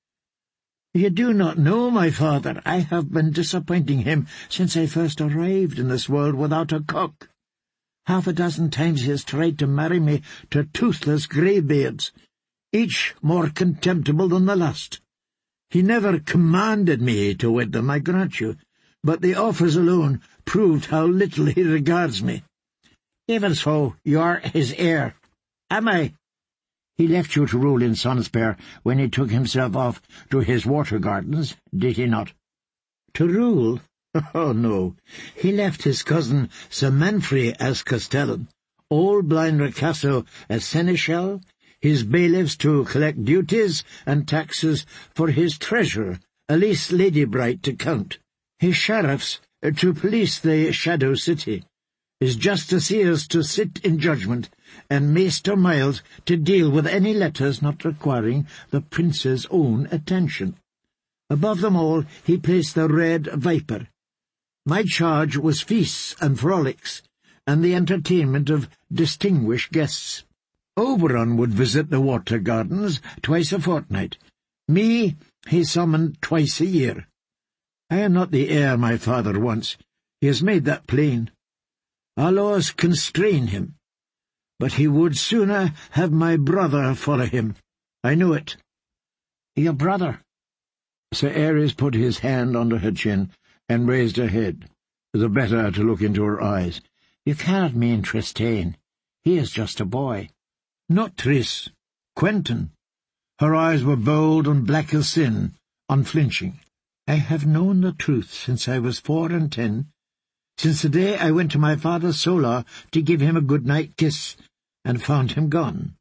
"You do not know my father. I have been disappointing him since I first arrived in this world without a cock. Half a dozen times he has tried to marry me to toothless greybeards, each more contemptible than the last. He never commanded me to wed them, I grant you, but the offers alone proved how little he regards me." "Even so, you are his heir." "Am I?" "He left you to rule in Sunspare when he took himself off to his water gardens, did he not?" "To rule? Oh, no. He left his cousin Sir Manfrey as Castellan, old blind Ricasso as seneschal, his bailiffs to collect duties and taxes for his treasurer, Elise Ladybright, to count, his sheriffs to police the Shadow City, his justiciars to sit in judgment, and Maester Miles to deal with any letters not requiring the prince's own attention. Above them all he placed the Red Viper. My charge was feasts and frolics, and the entertainment of distinguished guests. Oberon would visit the water gardens twice a fortnight. Me he summoned twice a year. I am not the heir my father wants. He has made that plain. Our laws constrain him. But he would sooner have my brother follow him. I know it." "Your brother?" Sir Ares put his hand under her chin and raised her head, the better to look into her eyes. "You cannot mean Tristane. He is just a boy." "Not Tris. Quentin." Her eyes were bold and black as sin, unflinching. "I have known the truth since I was four and ten, since the day I went to my father Solar to give him a good-night kiss, and found him gone.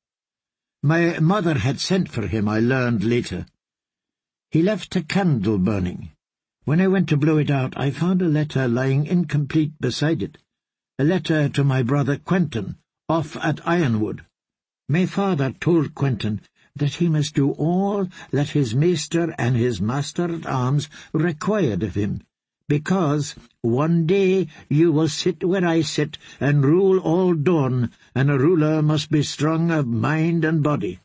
My mother had sent for him, I learned later. He left a candle burning. When I went to blow it out, I found a letter lying incomplete beside it, a letter to my brother Quentin, off at Ironwood. My father told Quentin that he must do all that his maester and his master-at-arms required of him, Because one day you will sit where I sit and rule all Dorne, and a ruler must be strong of mind and body."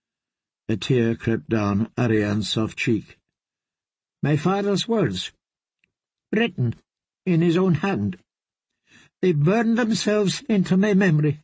A tear crept down Arianne's soft cheek. "My father's words, written in his own hand. They burned themselves into my memory.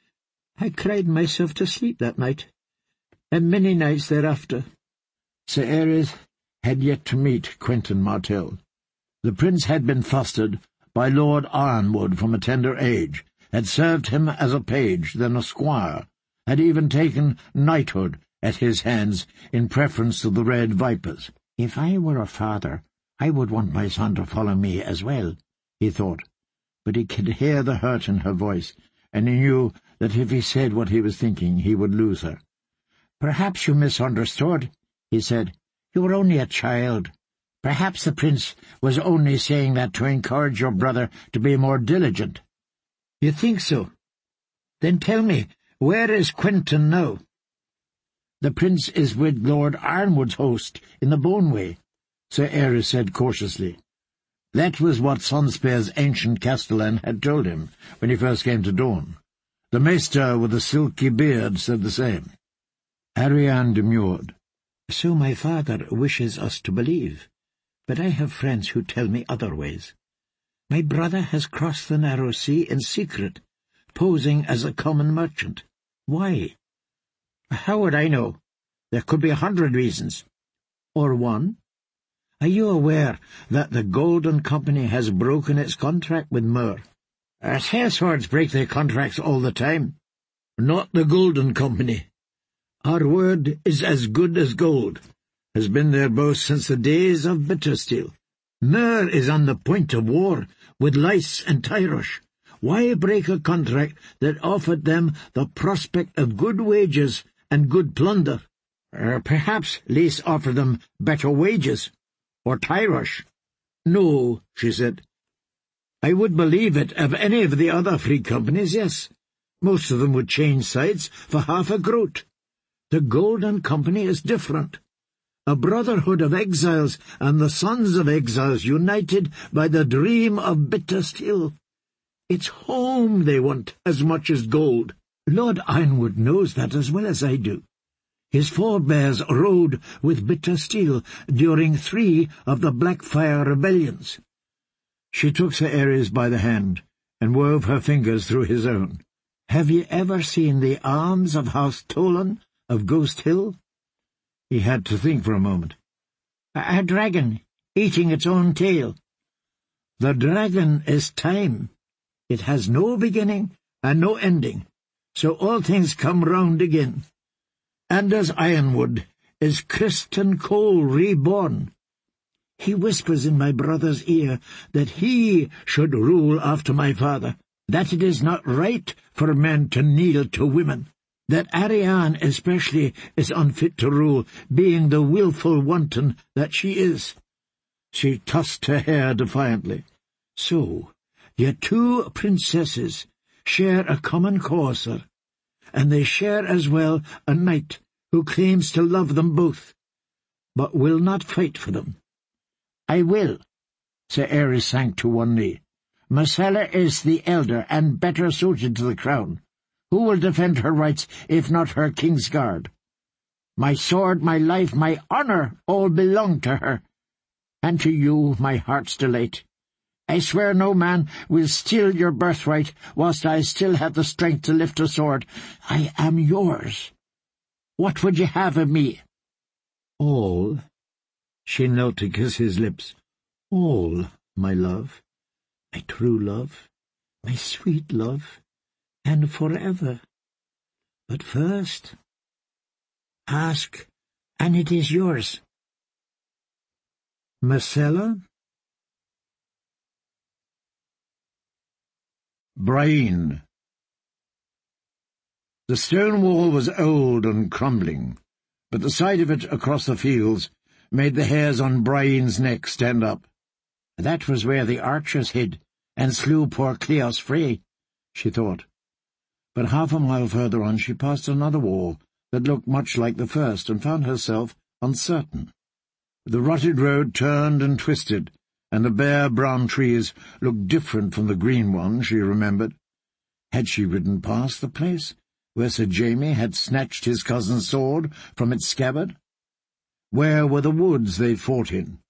I cried myself to sleep that night, and many nights thereafter." Sir Aerys had yet to meet Quentyn Martell. The prince had been fostered by Lord Ironwood from a tender age, had served him as a page, then a squire, had even taken knighthood at his hands in preference to the Red Vipers. "If I were a father, I would want my son to follow me as well," he thought, but he could hear the hurt in her voice, and he knew that if he said what he was thinking, he would lose her. "Perhaps you misunderstood," he said. "You were only a child. Perhaps the prince was only saying that to encourage your brother to be more diligent." "You think so? Then tell me, where is Quentyn now?" "The prince is with Lord Ironwood's host in the Boneway," Sir Aerys said cautiously. That was what Sunspear's ancient castellan had told him when he first came to Dorne. The maester with the silky beard said the same. Arianne demurred. "So my father wishes us to believe, but I have friends who tell me otherwise. My brother has crossed the narrow sea in secret, posing as a common merchant. Why?" "How would I know? There could be a hundred reasons." "Or one? Are you aware that the Golden Company has broken its contract with Myr?" "Our sellswords break their contracts all the time." "Not the Golden Company. Our word is as good as gold, has been their boast since the days of Bittersteel. Myr is on the point of war with Lys and Tyrosh. Why break a contract that offered them the prospect of good wages and good plunder? Or perhaps Lys offered them better wages. Or Tyrosh." "No," she said. "I would believe it of any of the other free companies, yes. Most of them would change sides for half a groat. The Golden Company is different. A brotherhood of exiles, and the sons of exiles united by the dream of Bittersteel. It's home they want as much as gold. Lord Ironwood knows that as well as I do. His forebears rode with Bittersteel during three of the Blackfire rebellions." She took Sir Aerys by the hand, and wove her fingers through his own. "Have you ever seen the arms of House Tolan of Ghost Hill?" He had to think for a moment. "A, a dragon, eating its own tail." "The dragon is time. It has no beginning and no ending, so all things come round again. Anders Ironwood is Criston Cole reborn. He whispers in my brother's ear that he should rule after my father, that it is not right for men to kneel to women, that Arianne especially is unfit to rule, being the wilful wanton that she is." She tossed her hair defiantly. "So, your two princesses share a common cause, sir, and they share as well a knight who claims to love them both, but will not fight for them." "I will." Sir Aerys sank to one knee. "Myrcella is the elder and better suited to the crown. Who will defend her rights if not her Kingsguard? My sword, my life, my honour all belong to her, and to you, my heart's delight. I swear no man will steal your birthright whilst I still have the strength to lift a sword. I am yours. What would you have of me?" "All." She knelt to kiss his lips. "All, my love, my true love, my sweet love, and forever. But first, ask, and it is yours." "Myrcella?" Brienne. The stone wall was old and crumbling, but the sight of it across the fields made the hairs on Brienne's neck stand up. That was where the archers hid and slew poor Cleos Frey, she thought. But half a mile further on she passed another wall that looked much like the first, and found herself uncertain. The rutted road turned and twisted, and the bare brown trees looked different from the green ones she remembered. Had she ridden past the place where Sir Jamie had snatched his cousin's sword from its scabbard? Where were the woods they fought in?